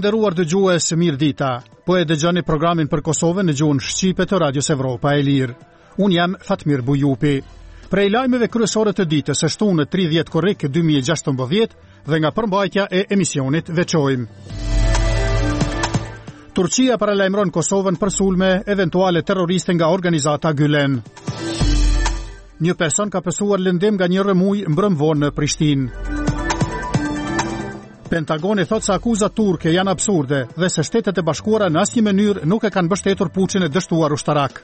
nderuar dëgjues, mirë dita. Po e dëgjoni programin për Kosovën në gjuhën shqipe të Radios Evropa e Lirë. Unë jam Fatmir Bujupi. Prej lajmeve kryesore të ditës është shtunë 30 korrik 2016 dhe nga përmbajtja e emisionit veçojmë. Turqia paralajmëron Kosovën për sulme eventuale terroriste nga organizata Gülen. Një person ka pësuar lëndim nga një rëmuj mbrëmvon në Prishtinë. Pentagoni thot se akuzat turke janë absurde dhe se Shtetet e Bashkuara në asnjë mënyrë nuk e kanë mbështetur puçin e dështuar ushtarak.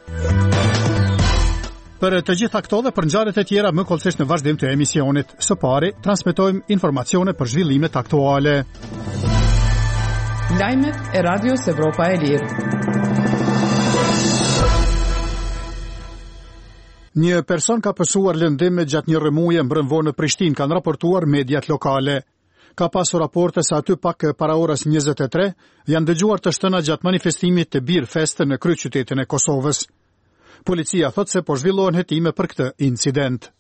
Për të gjitha këto dhe për ngjarjet e tjera më kollësisht në vazhdim të emisionit. Së pari, transmetojmë informacione për zhvillimet aktuale. Lajmet e Radios Evropa e Lirë. Një person ka pësuar lëndime gjatë një rëmuje mbrëmvon në Prishtinë, kanë raportuar mediat lokale. Ka pasur raporte se aty pak para orës 23 janë dëgjuar të shtëna gjatë manifestimit të Beer Fest në kryeqytetin e Kosovës. Policia thot se po zhvillohen hetime për këtë incident.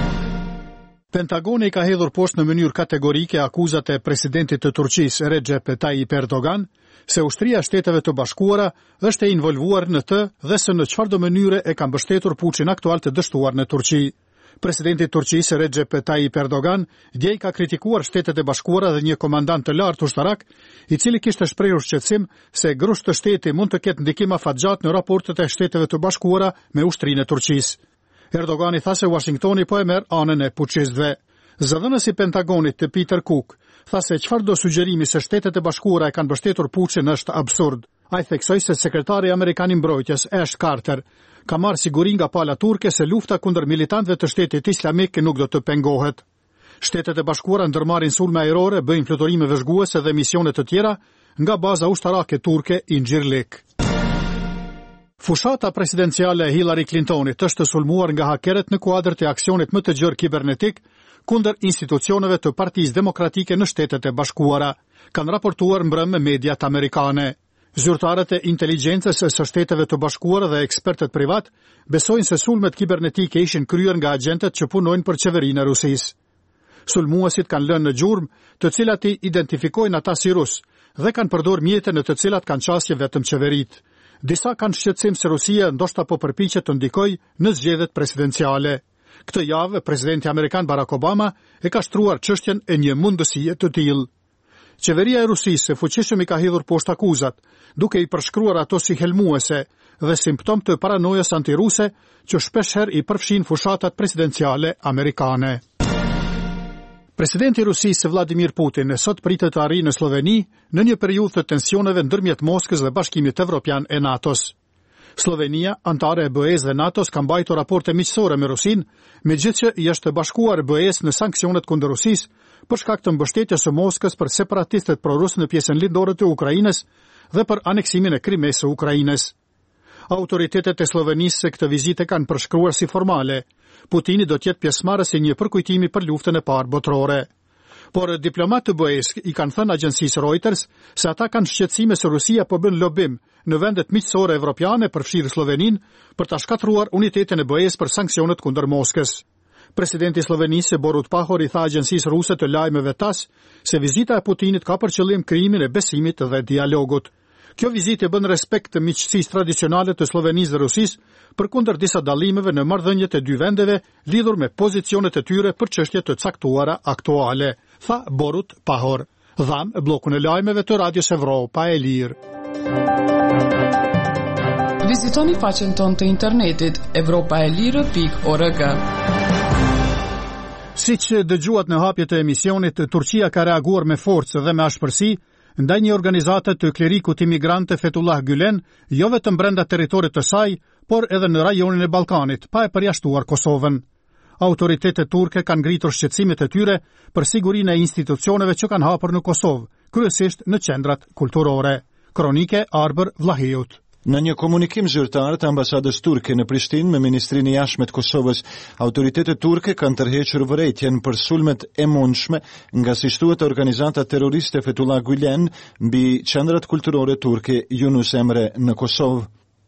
Pentagoni ka hedhur poshtë në mënyrë kategorike akuzat e presidentit të Turqisë Recep Tayyip Erdogan se ushtria e Shteteve të Bashkuara është e involvuar në të dhe se në çfarëdo mënyre e ka mbështetur puçin aktual të dështuar në Turqi. Presidenti i Turqisë Recep Tayyip Erdogan dje ka kritikuar Shtetet e Bashkuara dhe një komandant të lartë ushtarak, i cili kishte shprehur shqetësim se grusht të shteti mund të ketë ndikim afatgjat në raportet e Shteteve të Bashkuara me ushtrinë e Turqisë. Erdogani tha se Washingtoni po e merr anën e puçistëve. Zëdhënësi i Pentagonit të Peter Cook tha se çfarëdo sugjerimi se Shtetet e Bashkuara e kanë mbështetur puçin është absurd. Ai theksoi se sekretari amerikan i mbrojtjes Ash Carter ka marrë siguri nga pala turke se lufta kundër militantëve të Shtetit Islamik nuk do të pengohet. Shtetet e Bashkuara ndërmarrin sulme ajrore, bëjnë fluturime vëzhguese dhe misione të tjera nga baza ushtarake turke Incirlik. Fushata presidenciale Hillary Clintonit është sulmuar nga hakerët në kuadër të aksionit më të gjerë kibernetik kundër institucioneve të Partisë Demokratike në Shtetet e Bashkuara, kanë raportuar mbrëmë mediat amerikane. Zyrtarët e inteligjencës së Shteteve të Bashkuara dhe ekspertët privat besojnë se sulmet kibernetike ishin kryer nga agentët që punojnë për qeverinë e Rusisë. Sulmuesit kanë lënë në gjurmë, të cilat i identifikojnë ata si rus dhe kanë përdorur mjete në të cilat kanë qasje vetëm qeveritë. Disa kanë shqetësim se Rusia ndoshta po përpiqet të ndikojë në zgjedhjet presidenciale. Këtë javë presidenti amerikan Barack Obama e ka shtruar çështjen e një mundësie të tillë. Qeveria e Rusisë fuqishëm i ka hedhur poshtë akuzat, duke i përshkruar ato si helmuese dhe simptom të paranojës antiruse që shpeshherë i përfshin fushatat presidenciale amerikane. Presidenti i Rusisë Vladimir Putin sot pritet të arrijë në Sloveni në një periudhë të tensioneve ndërmjet Moskës dhe Bashkimit Evropian e NATO-s. Slovenia, antare e BE-s dhe NATO-s, ka mbajtur raporte miqësore me Rusinë, megjithëse i është bashkuar BE-s në sanksionet kundër Rusisë për shkak të mbështetjes së Moskës për separatistët prorus në pjesën lindore të Ukrainës dhe për aneksimin e Krimesë së Ukrainës. Autoritetet e Slovenisë këtë vizitë kanë përshkruar si formale. Putini do të jetë pjesëmarrës i një përkujtimi për luftën e parë botërore. Por diplomatë të BE-s i kanë thënë agjencisë Reuters se ata kanë shqetësime se Rusia po bën lobim në vendet miqësore evropiane përfshirë Sloveninë për ta shkatruar unitetin e BE-s për sanksionet kundër Moskës. Presidenti i Slovenisë Borut Pahor i tha agjencisë ruse të lajmeve TASS se vizita e Putinit ka për qëllim krijimin e besimit dhe dialogut. Kjo vizitë bën respekt të miqësisë tradicionale të Slovenisë dhe Rusisë përkundër disa dallimeve në marrëdhëniet e dy vendeve lidhur me pozicionet e tyre për çështje të caktuara aktuale, tha Borut Pahor. Dham bllokun e lajmeve të Radios Evropa e Lirë. Vizitoni faqen tonë të internetit evropaelire.org. Siç dëgjuat në hapje të emisionit, Turqia ka reaguar me forcë dhe me ashpërsi ndaj një organizate të klerikut imigrante Fethullah Gülen, jo vetëm brenda territorit të saj, por edhe në rajonin e Ballkanit, pa e përjashtuar Kosovën. Autoritetet turke kanë ngritur shqetësimet e tyre për sigurinë e institucioneve që kanë hapur në Kosovë, kryesisht në qendrat kulturore. Kronike Arbër Vlahiut. Në një komunikim zyrtar të ambasadës turke në Prishtinë me Ministrinë e Jashtme të Kosovës, autoritetet turke kanë tërhequr vërejtjen për sulmet e mundshme nga si shtuhet organizata terroriste Fethullah Gülen mbi qendrat kulturore turke Yunus Emre në Kosovë.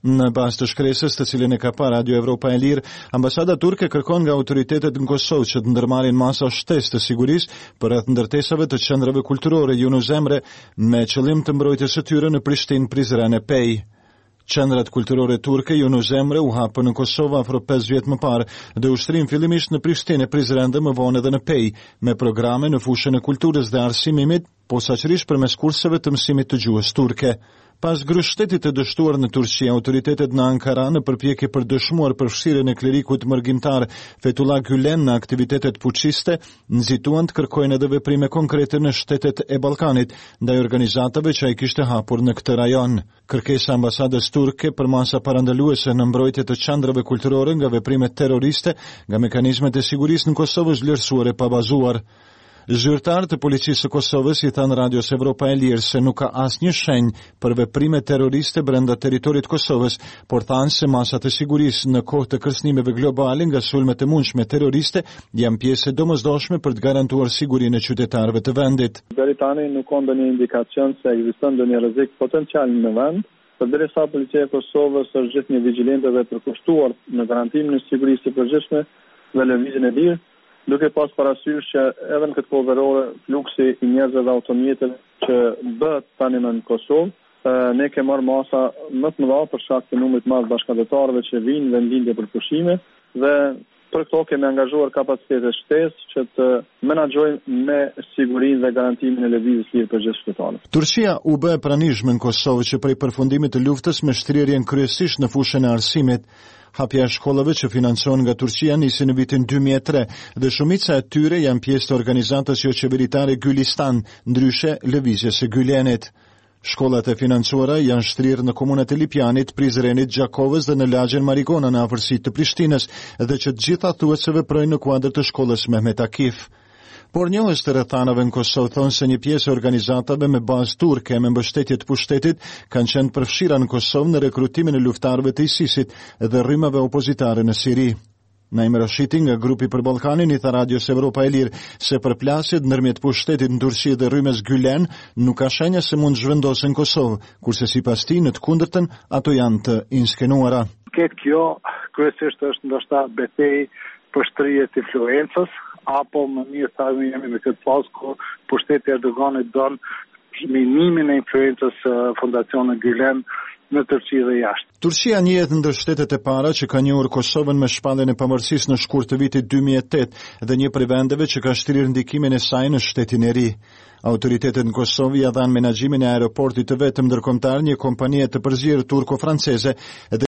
Në bazë të shkresës të cilën e ka parë Radio Evropa e Lirë, ambasada turke kërkon nga autoritetet në Kosovë që të ndërmarrin masa shtesë të sigurisë përreth ndërtesave të qendrave kulturore Yunus Emre me qëllim të mbrojtjes së tyre në Prishtinë, Prizren e Pej. Qendrat kulturore turke Yunus Emre u hapën në Kosovë afro 5 vjet më parë dhe ushtrim fillimisht në Prishtinë, Prizren dhe më vonë edhe në Pej, me programe në fushën e kulturës dhe arsimimit, posaçërisht përmes kurseve të mësimit të gjuhës turke. Pas grushtetit të dështuar në Turqi, autoritetet në Ankara në përpjekje për dëshmuar përfshirjen e klerikut mërgjimtar Fethullah Gülen në aktivitetet puçiste, nxituan të kërkojnë edhe veprime konkrete në shtetet e Ballkanit ndaj organizatave që ai kishte hapur në këtë rajon. Kërkesa e ambasadës turke për masa parandaluese në mbrojtje të qendrave kulturore nga veprimet terroriste nga mekanizmet e sigurisë në Kosovë vlerësuar e pabazuar. Zyrtarët e policisë së Kosovës i thanë Radios Evropa e Lirë se nuk ka asnjë shenjë për veprime terroriste brenda territorit Kosovës, por thanë se masat e sigurisë në kohë të kërcënimeve globale nga sulmet e mundshme terroriste janë pjesë e domosdoshme për të garantuar sigurinë e qytetarëve të vendit. Deri tani nuk ka ndonjë indikacion se ekziston ndonjë rrezik potencial në vend, përderisa policia e Kosovës është gjithnjë vigjilente dhe përkushtuar në garantimin e sigurisë së përgjithshme dhe lëvizjen e lirë, duke pas parasysh që edhe në këtë kohë verore fluksi i njerëzve dhe automjeteve që bëhet tani në Kosovë, ne kemi marrë masa më të mëdha për shkak të numrit të madh bashkëdhetarëve që vinë në vendindje për pushime dhe për këto kemi angazhuar kapacitete shtesë që të menaxhojmë me sigurinë dhe garantimin e lëvizjes lirë për gjithë qytetarët. Turqia u bë e pranishme në Kosovë që prej përfundimit të luftës me shtrirjen kryesisht në fushën e arsimit. Hapja e shkollave që financohen nga Turqia nisi në vitin 2003 dhe shumica e tyre janë pjesë të organizatës jo qeveritare Gülistan, ndryshe lëvizjes së Gülenit. Shkollat e financuara janë shtrirë në komunat e Lipjanit, Prizrenit, Gjakovës dhe në lagjen Marigona në afërsitë të Prishtinës dhe që të gjitha thuhet se veprojnë në kuadër të shkollës Mehmet Akif. Por njohës të rrethanave në Kosovë thonë se një pjesë e organizatave me bazë turke me mbështetje të pushtetit kanë qenë përfshira në Kosovë në rekrutimin e luftarëve të ISIS-it dhe rrymave opozitare në Siri. Naim Rashiti nga grupi për Ballkanin i tha Radios Evropa e Lirë se përplasjet ndërmjet pushtetit në Turqi dhe rrymes Gülen nuk ka shenja se mund zhvendosen në Kosovë, kurse sipas tij në të kundërtën ato janë të inskenuara. Kjo kryesisht është ndoshta betejë për shtrije të influencës, apo më mirë thajme jemi në këtë fazë ku pushteti Erdoganit don minimin e influencës fondacionit Gülen në Turqi dhe jashtë. Turqia njihet ndër shtetet e para që ka njohur Kosovën me shpalljen e pavarësisë në shkurt të vitit 2008 dhe një prej vendeve që ka shtrirë ndikimin e saj në shtetin e ri. Autoritetet në Kosovë ja dhanë menaxhimin e aeroportit të vetëm ndërkombëtar një kompanie të përzierë turko-franceze